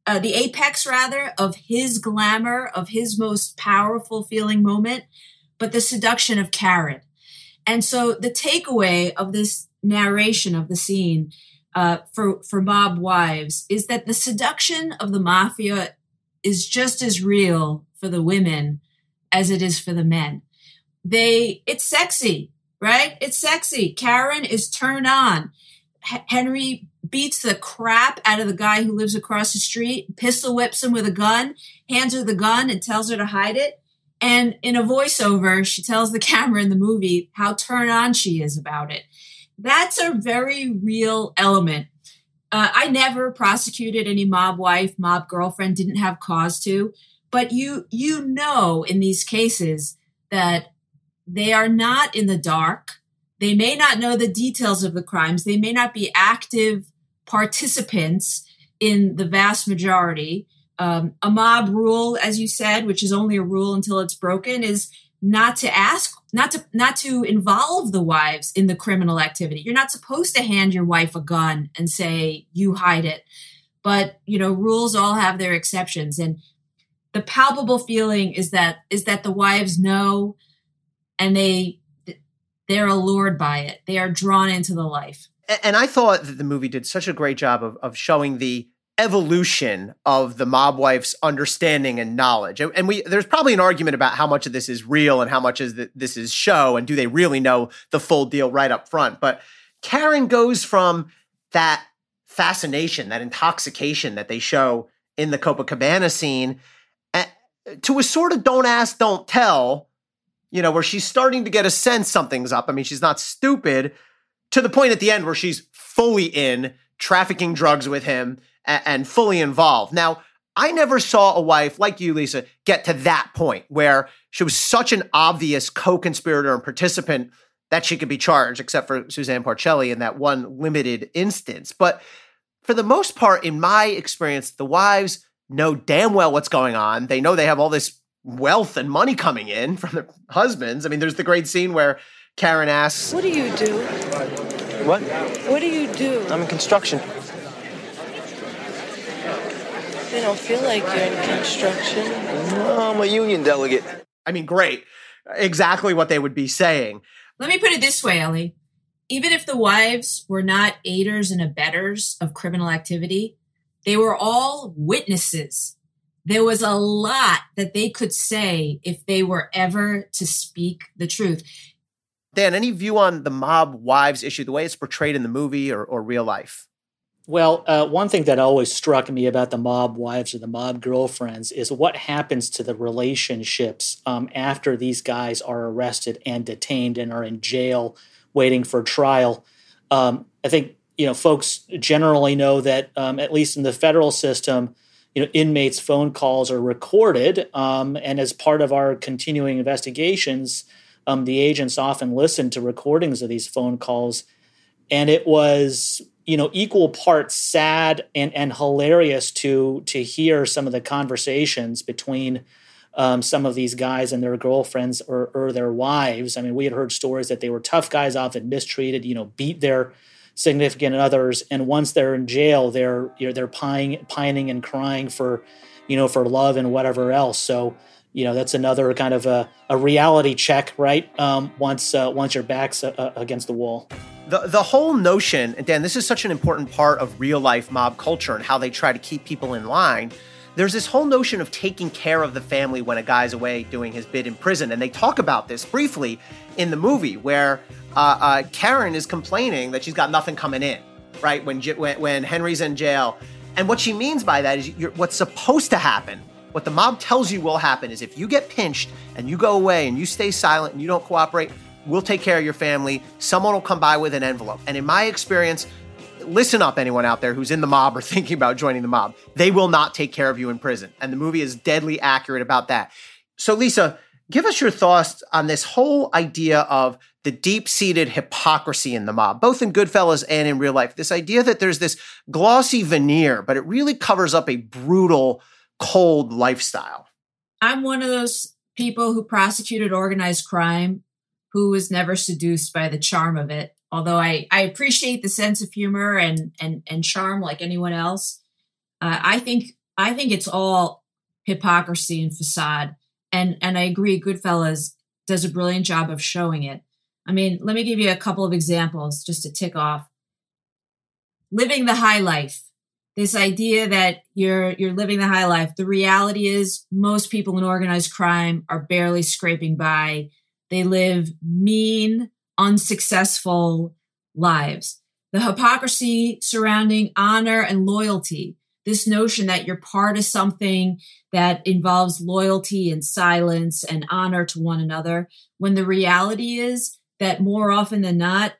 S7: of his glamour, of his most powerful feeling moment, but the seduction of Karen. And so the takeaway of this narration of the scene for mob wives is that the seduction of the mafia is just as real for the women as it is for the men. It's sexy, right? It's sexy. Karen is turned on. Henry beats the crap out of the guy who lives across the street, pistol whips him with a gun, hands her the gun and tells her to hide it. And in a voiceover, she tells the camera in the movie how turned on she is about it. That's a very real element. I never prosecuted any mob wife, mob girlfriend, didn't have cause to. But you know in these cases that they are not in the dark. They may not know the details of the crimes. They may not be active participants in the vast majority. A mob rule, as you said, which is only a rule until it's broken, is not to involve the wives in the criminal activity. You're not supposed to hand your wife a gun and say, you hide it. But, rules all have their exceptions. And the palpable feeling is that the wives know, and they're allured by it. They are drawn into the life.
S3: And I thought that the movie did such a great job of showing the evolution of the mob wife's understanding and knowledge. And there's probably an argument about how much of this is real and how much this is show, and do they really know the full deal right up front. But Karen goes from that fascination, that intoxication that they show in the Copacabana scene to a sort of don't ask, don't tell, where she's starting to get a sense something's up. I mean, she's not stupid, to the point at the end where she's fully in, trafficking drugs with him and fully involved. Now, I never saw a wife like you, Lisa, get to that point where she was such an obvious co-conspirator and participant that she could be charged, except for Suzanne Parcelli in that one limited instance. But for the most part, in my experience, the wives know damn well what's going on. They know they have all this wealth and money coming in from their husbands. I mean, there's the great scene where Karen asks,
S18: "What do you do?"
S14: What?
S18: What do you do?
S14: I'm in construction.
S18: They don't feel like you're in construction.
S14: No, I'm a union delegate.
S3: I mean, great. Exactly what they would be saying.
S7: Let me put it this way, Ellie. Even if the wives were not aiders and abettors of criminal activity, they were all witnesses. There was a lot that they could say if they were ever to speak the truth.
S3: Dan, any view on the mob wives issue, the way it's portrayed in the movie or real life?
S8: Well, one thing that always struck me about the mob wives or the mob girlfriends is what happens to the relationships after these guys are arrested and detained and are in jail waiting for trial. I think, folks generally know that at least in the federal system, inmates' phone calls are recorded. And as part of our continuing investigations, the agents often listen to recordings of these phone calls. And it was, equal parts sad and hilarious to hear some of the conversations between some of these guys and their girlfriends or their wives. I mean, we had heard stories that they were tough guys, often mistreated, beat their significant others, and once they're in jail, they're pining and crying for love and whatever else. So, that's another kind of a reality check, right? Once your back's against the wall.
S3: The whole notion, and Dan, this is such an important part of real life mob culture and how they try to keep people in line. There's this whole notion of taking care of the family when a guy's away doing his bid in prison. And they talk about this briefly in the movie where Karen is complaining that she's got nothing coming in, right? When Henry's in jail. And what she means by that is what's supposed to happen, what the mob tells you will happen is if you get pinched and you go away and you stay silent and you don't cooperate, we'll take care of your family. Someone will come by with an envelope. And in my experience, listen up, anyone out there who's in the mob or thinking about joining the mob. They will not take care of you in prison. And the movie is deadly accurate about that. So, Lisa, give us your thoughts on this whole idea of the deep-seated hypocrisy in the mob, both in Goodfellas and in real life. This idea that there's this glossy veneer, but it really covers up a brutal, cold lifestyle.
S7: I'm one of those people who prosecuted organized crime who was never seduced by the charm of it. Although I appreciate the sense of humor and charm like anyone else. I think it's all hypocrisy and facade. And I agree, Goodfellas does a brilliant job of showing it. I mean, let me give you a couple of examples just to tick off. Living the high life. This idea that you're living the high life. The reality is most people in organized crime are barely scraping by. They live mean, unsuccessful lives. The hypocrisy surrounding honor and loyalty, this notion that you're part of something that involves loyalty and silence and honor to one another, when the reality is that more often than not,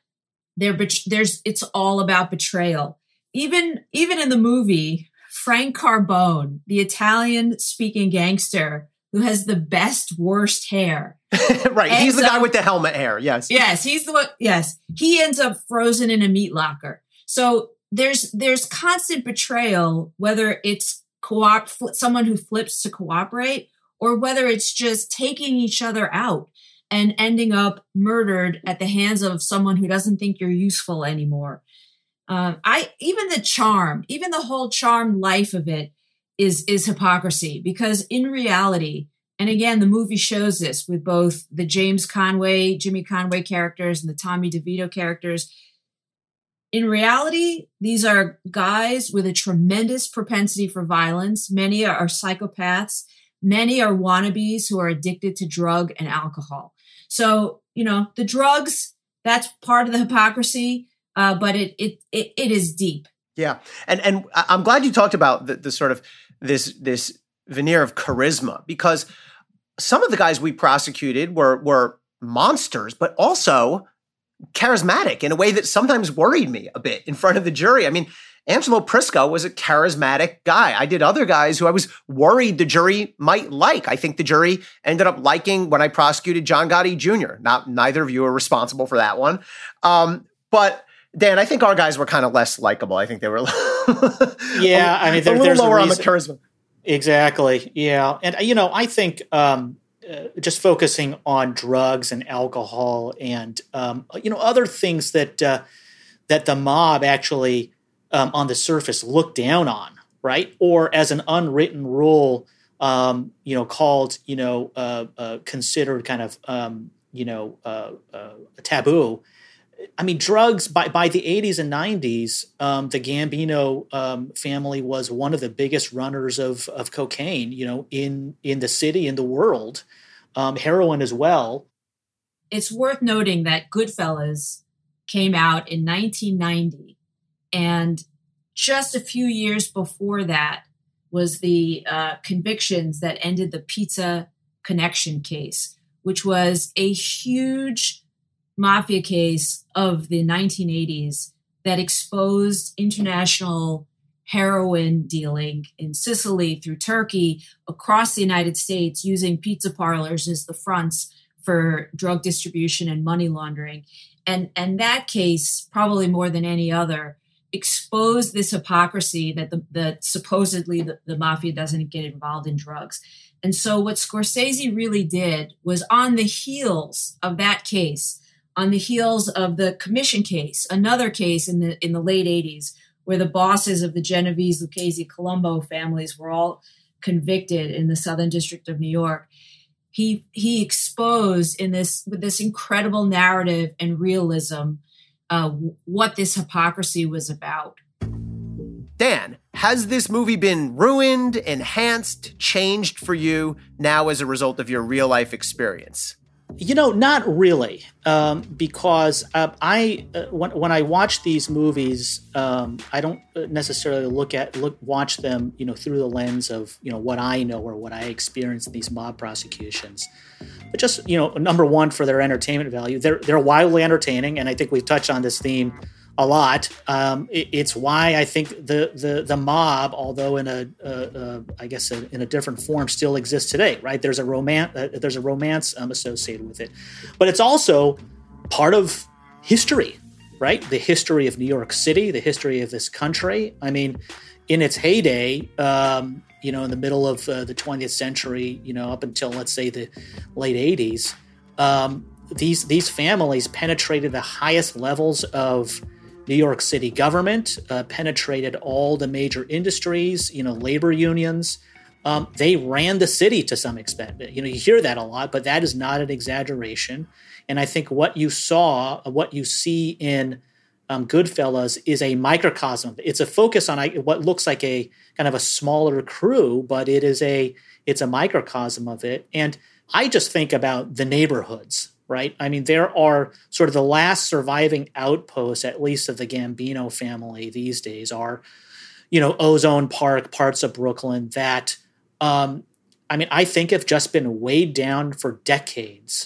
S7: it's all about betrayal. Even in the movie, Frank Carbone, the Italian-speaking gangster who has the best, worst hair.
S3: Right. He's the guy with the helmet hair. Yes.
S7: Yes. He's the one. Yes. He ends up frozen in a meat locker. So there's constant betrayal, whether it's someone who flips to cooperate or whether it's just taking each other out and ending up murdered at the hands of someone who doesn't think you're useful anymore. Even the whole charmed life of it is hypocrisy, because in reality, and again, the movie shows this with both the Jimmy Conway characters and the Tommy DeVito characters. In reality, these are guys with a tremendous propensity for violence. Many are psychopaths. Many are wannabes who are addicted to drug and alcohol. So, the drugs, that's part of the hypocrisy. But it is deep.
S3: Yeah. And I'm glad you talked about the sort of this veneer of charisma, because some of the guys we prosecuted were monsters, but also charismatic in a way that sometimes worried me a bit in front of the jury. I mean, Angelo Prisco was a charismatic guy. I did other guys who I was worried the jury might like. I think the jury ended up liking when I prosecuted John Gotti Jr. Neither of you are responsible for that one. But Dan, I think our guys were kind of less likable. I think they were
S8: yeah, I mean,
S3: there's lower on the charisma.
S8: Exactly. Yeah. And, I think just focusing on drugs and alcohol and, other things that the mob actually on the surface looked down on, right? Or as an unwritten rule, called, considered kind of, a taboo. I mean, drugs by the 80s and 90s, the Gambino family was one of the biggest runners of cocaine, in the city, in the world, heroin as well.
S7: It's worth noting that Goodfellas came out in 1990, and just a few years before that was the convictions that ended the Pizza Connection case, which was a huge mafia case of the 1980s that exposed international heroin dealing in Sicily, through Turkey, across the United States, using pizza parlors as the fronts for drug distribution and money laundering. And that case, probably more than any other, exposed this hypocrisy that supposedly the mafia doesn't get involved in drugs. And so what Scorsese really did was, on the heels of that case, on the heels of the Commission case, another case in the late 80s, where the bosses of the Genovese, Lucchese, Colombo families were all convicted in the Southern District of New York, he exposed with this incredible narrative and realism what this hypocrisy was about.
S3: Dan, has this movie been ruined, enhanced, changed for you now as a result of your real life experience?
S8: Not really, because when I watch these movies, I don't necessarily watch them, through the lens of what I know or what I experienced in these mob prosecutions. But just number one, for their entertainment value, they're wildly entertaining, and I think we've touched on this theme a lot. It's why I think the mob, although in a different form, still exists today. Right? There's a romance associated with it, but it's also part of history, right? The history of New York City, the history of this country. I mean, in its heyday, in the middle of the 20th century, up until, let's say, the late 80s, these families penetrated the highest levels of New York City government, penetrated all the major industries, labor unions. They ran the city to some extent. You hear that a lot, but that is not an exaggeration. And I think what you see in Goodfellas is a microcosm. It's a focus on what looks like a kind of a smaller crew, but it's a microcosm of it. And I just think about the neighborhoods, right? I mean, there are sort of the last surviving outposts, at least of the Gambino family these days, are, Ozone Park, parts of Brooklyn that, I think have just been weighed down for decades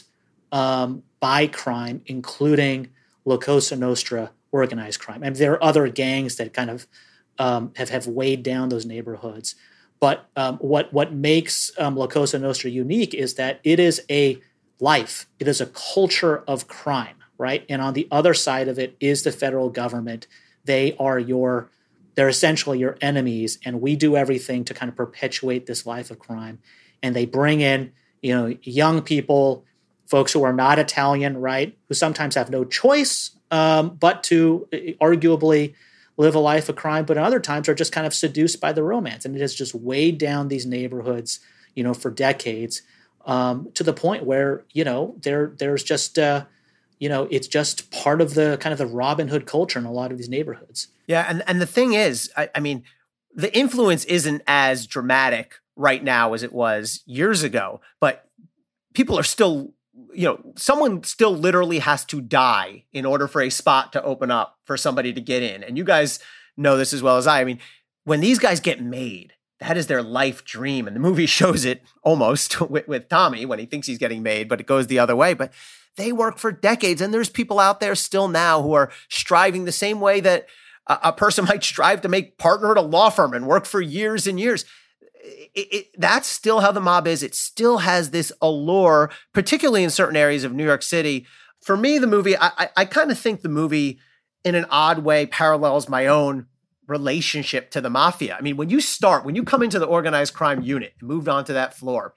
S8: by crime, including La Cosa Nostra organized crime. And there are other gangs that kind of have weighed down those neighborhoods. But what makes La Cosa Nostra unique is that it is a life. It is a culture of crime, right? And on the other side of it is the federal government. They're essentially your enemies, and we do everything to kind of perpetuate this life of crime. And they bring in, young people, folks who are not Italian, right, who sometimes have no choice but to arguably live a life of crime, but at other times are just kind of seduced by the romance. And it has just weighed down these neighborhoods, for decades, to the point where, there's just, it's just part of the kind of the Robin Hood culture in a lot of these neighborhoods.
S3: Yeah. And the thing is, I mean, the influence isn't as dramatic right now as it was years ago, but people are still, someone still literally has to die in order for a spot to open up for somebody to get in. And you guys know this as well as I. I mean, when these guys get made, that is their life dream. And the movie shows it almost with Tommy when he thinks he's getting made, but it goes the other way. But they work for decades. And there's people out there still now who are striving the same way that a person might strive to make partner at a law firm and work for years and years. That's still how the mob is. It still has this allure, particularly in certain areas of New York City. For me, the movie, I kind of think the movie in an odd way parallels my own relationship to the mafia. I mean, when you come into the organized crime unit and moved onto that floor,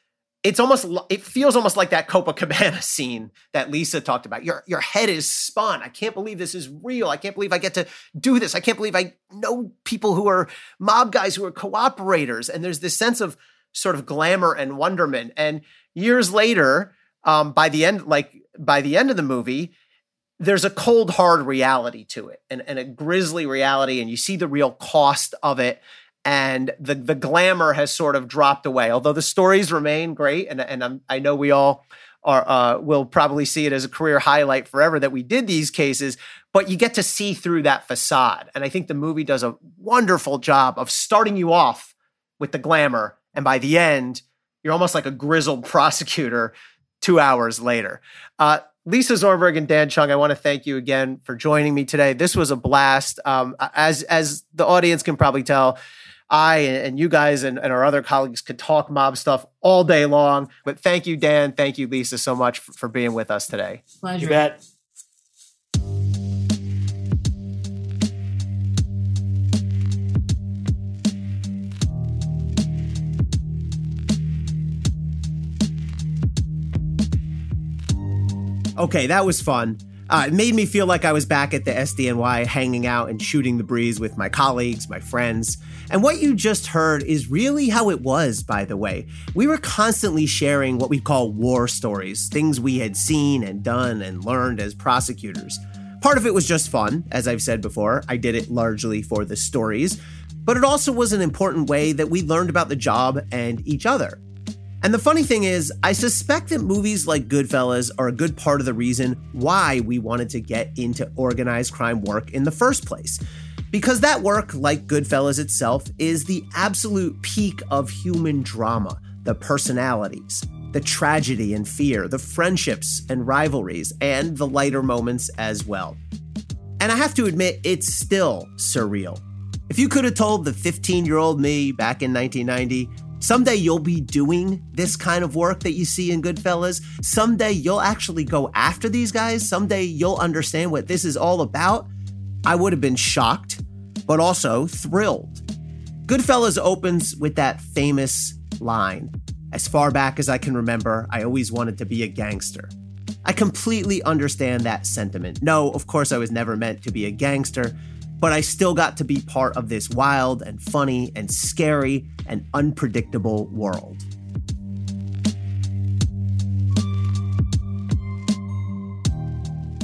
S3: it feels almost like that Copacabana scene that Lisa talked about. Your head is spun. I can't believe this is real. I can't believe I get to do this. I can't believe I know people who are mob guys who are cooperators. And there's this sense of sort of glamour and wonderment. And years later, by the end of the movie, there's a cold, hard reality to it and a grisly reality. And you see the real cost of it. And the glamour has sort of dropped away, although the stories remain great. And I know we all will probably see it as a career highlight forever that we did these cases, but you get to see through that facade. And I think the movie does a wonderful job of starting you off with the glamour. And by the end, you're almost like a grizzled prosecutor 2 hours later. Lisa Zornberg and Dan Chung, I want to thank you again for joining me today. This was a blast. As the audience can probably tell, I and you guys and our other colleagues could talk mob stuff all day long. But thank you, Dan. Thank you, Lisa, so much for being with us today.
S7: Pleasure.
S8: You bet.
S3: Okay, that was fun. It made me feel like I was back at the SDNY hanging out and shooting the breeze with my colleagues, my friends. And what you just heard is really how it was, by the way. We were constantly sharing what we call war stories, things we had seen and done and learned as prosecutors. Part of it was just fun, as I've said before. I did it largely for the stories, but it also was an important way that we learned about the job and each other. And the funny thing is, I suspect that movies like Goodfellas are a good part of the reason why we wanted to get into organized crime work in the first place. Because that work, like Goodfellas itself, is the absolute peak of human drama, the personalities, the tragedy and fear, the friendships and rivalries, and the lighter moments as well. And I have to admit, it's still surreal. If you could have told the 15-year-old me back in 1990, someday you'll be doing this kind of work that you see in Goodfellas. Someday you'll actually go after these guys. Someday you'll understand what this is all about. I would have been shocked, but also thrilled. Goodfellas opens with that famous line. As far back as I can remember, I always wanted to be a gangster. I completely understand that sentiment. No, of course I was never meant to be a gangster, but I still got to be part of this wild and funny and scary and unpredictable world.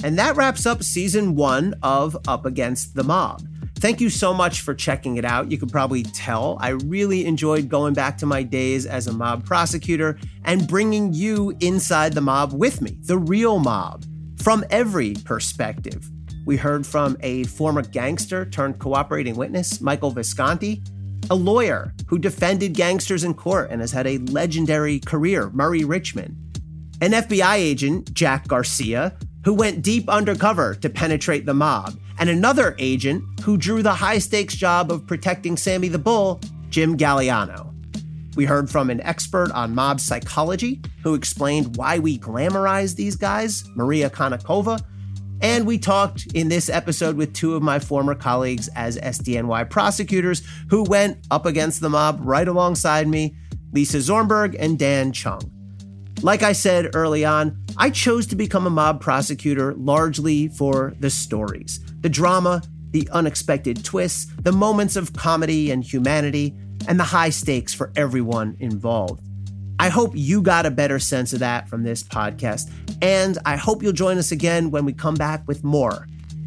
S3: And that wraps up season 1 of Up Against the Mob. Thank you so much for checking it out. You could probably tell I really enjoyed going back to my days as a mob prosecutor and bringing you inside the mob with me, the real mob, from every perspective. We heard from a former gangster turned cooperating witness, Michael Visconti, a lawyer who defended gangsters in court and has had a legendary career, Murray Richmond, an FBI agent, Jack Garcia, who went deep undercover to penetrate the mob, and another agent who drew the high-stakes job of protecting Sammy the Bull, Jim Galliano. We heard from an expert on mob psychology who explained why we glamorize these guys, Maria Konnikova, and we talked in this episode with 2 of my former colleagues as SDNY prosecutors who went up against the mob right alongside me, Lisa Zornberg and Dan Chung. Like I said early on, I chose to become a mob prosecutor largely for the stories, the drama, the unexpected twists, the moments of comedy and humanity, and the high stakes for everyone involved. I hope you got a better sense of that from this podcast, and I hope you'll join us again when we come back with more.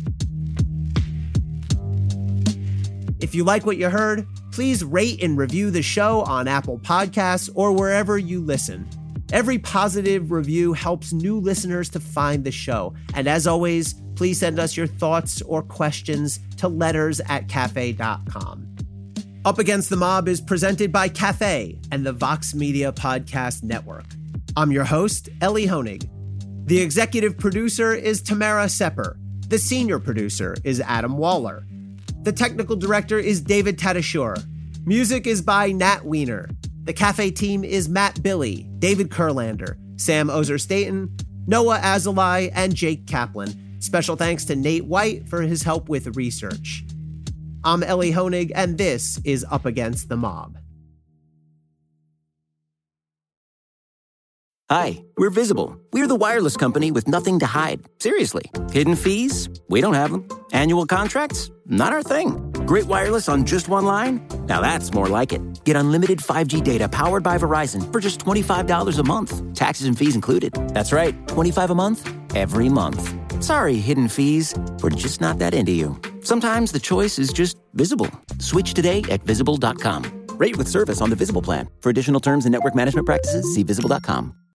S3: If you like what you heard, please rate and review the show on Apple Podcasts or wherever you listen. Every positive review helps new listeners to find the show. And as always, please send us your thoughts or questions to letters@cafe.com. Up Against the Mob is presented by Cafe and the Vox Media Podcast Network. I'm your host, Ellie Honig. The executive producer is Tamara Sepper. The senior producer is Adam Waller. The technical director is David Tadashur. Music is by Nat Wiener. The Cafe team is Matt Billy, David Kurlander, Sam Ozer-Staten, Noah Azulai, and Jake Kaplan. Special thanks to Nate White for his help with research. I'm Ellie Honig, and this is Up Against the Mob.
S2: Hi, we're Visible. We're the wireless company with nothing to hide. Seriously. Hidden fees? We don't have them. Annual contracts? Not our thing. Great wireless on just one line? Now that's more like it. Get unlimited 5G data powered by Verizon for just $25 a month. Taxes and fees included. That's right, $25 a month, every month. Sorry, hidden fees. We're just not that into you. Sometimes the choice is just Visible. Switch today at Visible.com. Rate with service on the Visible plan. For additional terms and network management practices, see Visible.com.